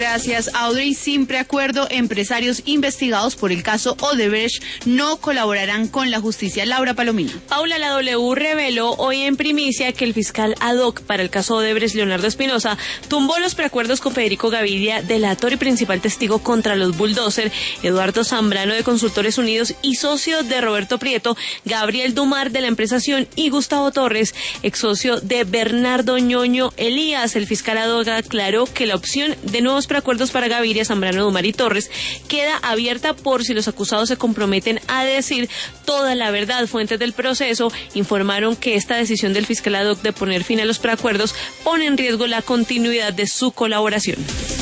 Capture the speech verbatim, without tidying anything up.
Gracias, Audrey. Sin preacuerdo, empresarios investigados por el caso Odebrecht no colaborarán con la justicia. Laura Palomino. Paula, la W reveló hoy en primicia que el fiscal ad hoc para el caso Odebrecht, Leonardo Espinosa, tumbó los preacuerdos con Federico Gaviria, delator y principal testigo contra los Bulldozer, Eduardo Zambrano de Consultores Unidos y socio de Roberto Prieto, Gabriel Dumar de la empresa Sion y Gustavo Torres, ex socio de Bernardo Ñoño Elías. El fiscal ad hoc aclaró que la opción de nuevos preacuerdos para Gaviria, Zambrano, Dumar y Torres queda abierta por si los acusados se comprometen a decir toda la verdad. Fuentes del proceso informaron que esta decisión del fiscal ad hoc de poner fin a los preacuerdos pone en riesgo la continuidad de su colaboración.